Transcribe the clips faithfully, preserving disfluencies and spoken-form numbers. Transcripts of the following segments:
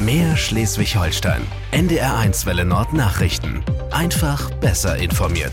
Mehr Schleswig-Holstein. N D R eins Welle Nord Nachrichten. Einfach besser informiert.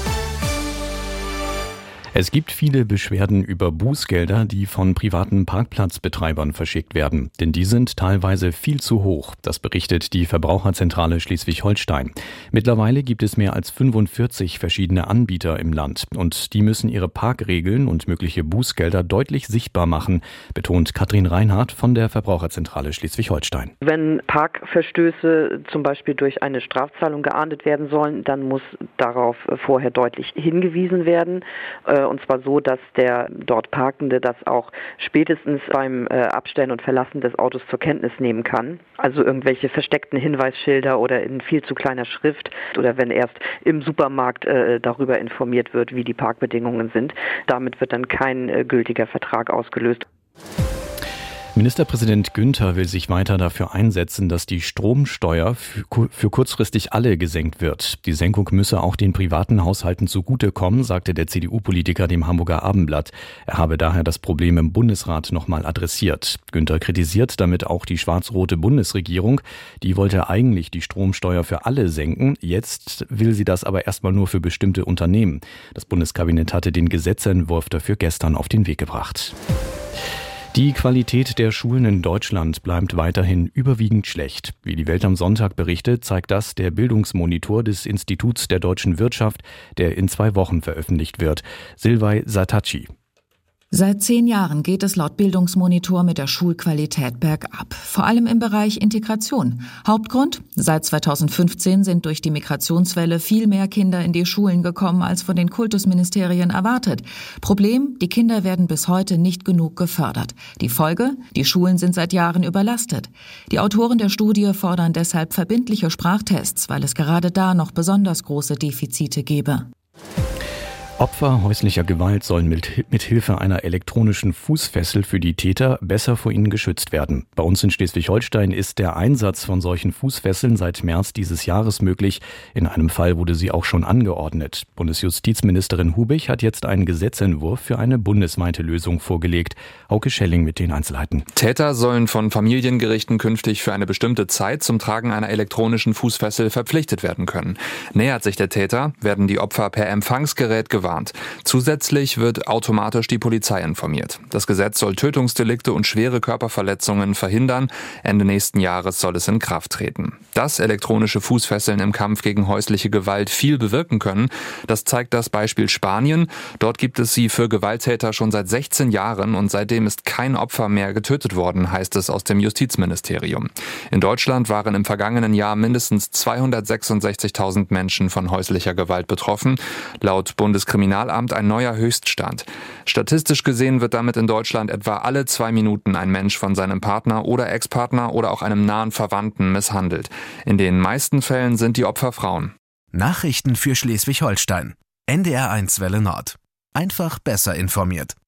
Es gibt viele Beschwerden über Bußgelder, die von privaten Parkplatzbetreibern verschickt werden. Denn die sind teilweise viel zu hoch. Das berichtet die Verbraucherzentrale Schleswig-Holstein. Mittlerweile gibt es mehr als fünfundvierzig verschiedene Anbieter im Land. Und die müssen ihre Parkregeln und mögliche Bußgelder deutlich sichtbar machen, betont Katrin Reinhardt von der Verbraucherzentrale Schleswig-Holstein. Wenn Parkverstöße zum Beispiel durch eine Strafzahlung geahndet werden sollen, dann muss darauf vorher deutlich hingewiesen werden. Und zwar so, dass der dort Parkende das auch spätestens beim Abstellen und Verlassen des Autos zur Kenntnis nehmen kann. Also irgendwelche versteckten Hinweisschilder oder in viel zu kleiner Schrift oder wenn erst im Supermarkt äh, darüber informiert wird, wie die Parkbedingungen sind. Damit wird dann kein äh, gültiger Vertrag ausgelöst. Ministerpräsident Günther will sich weiter dafür einsetzen, dass die Stromsteuer für kurzfristig alle gesenkt wird. Die Senkung müsse auch den privaten Haushalten zugutekommen, sagte der C D U-Politiker dem Hamburger Abendblatt. Er habe daher das Problem im Bundesrat nochmal adressiert. Günther kritisiert damit auch die schwarz-rote Bundesregierung. Die wollte eigentlich die Stromsteuer für alle senken. Jetzt will sie das aber erstmal nur für bestimmte Unternehmen. Das Bundeskabinett hatte den Gesetzentwurf dafür gestern auf den Weg gebracht. Die Qualität der Schulen in Deutschland bleibt weiterhin überwiegend schlecht. Wie die Welt am Sonntag berichtet, zeigt das der Bildungsmonitor des Instituts der deutschen Wirtschaft, der in zwei Wochen veröffentlicht wird. Silvay Sataci. Seit zehn Jahren geht es laut Bildungsmonitor mit der Schulqualität bergab, vor allem im Bereich Integration. Hauptgrund? Seit zweitausendfünfzehn sind durch die Migrationswelle viel mehr Kinder in die Schulen gekommen, als von den Kultusministerien erwartet. Problem? Die Kinder werden bis heute nicht genug gefördert. Die Folge? Die Schulen sind seit Jahren überlastet. Die Autoren der Studie fordern deshalb verbindliche Sprachtests, weil es gerade da noch besonders große Defizite gebe. Opfer häuslicher Gewalt sollen mit, mit Hilfe einer elektronischen Fußfessel für die Täter besser vor ihnen geschützt werden. Bei uns in Schleswig-Holstein ist der Einsatz von solchen Fußfesseln seit März dieses Jahres möglich. In einem Fall wurde sie auch schon angeordnet. Bundesjustizministerin Hubich hat jetzt einen Gesetzentwurf für eine bundesweite Lösung vorgelegt. Hauke Schelling mit den Einzelheiten. Täter sollen von Familiengerichten künftig für eine bestimmte Zeit zum Tragen einer elektronischen Fußfessel verpflichtet werden können. Nähert sich der Täter, werden die Opfer per Empfangsgerät gewarnt. Zusätzlich wird automatisch die Polizei informiert. Das Gesetz soll Tötungsdelikte und schwere Körperverletzungen verhindern. Ende nächsten Jahres soll es in Kraft treten. Dass elektronische Fußfesseln im Kampf gegen häusliche Gewalt viel bewirken können, das zeigt das Beispiel Spanien. Dort gibt es sie für Gewalttäter schon seit sechzehn Jahren und seitdem ist kein Opfer mehr getötet worden, heißt es aus dem Justizministerium. In Deutschland waren im vergangenen Jahr mindestens zweihundertsechsundsechzigtausend Menschen von häuslicher Gewalt betroffen. Laut Bundeskriminalamt Kriminalamt ein neuer Höchststand. Statistisch gesehen wird damit in Deutschland etwa alle zwei Minuten ein Mensch von seinem Partner oder Ex-Partner oder auch einem nahen Verwandten misshandelt. In den meisten Fällen sind die Opfer Frauen. Nachrichten für Schleswig-Holstein. N D R eins Welle Nord. Einfach besser informiert.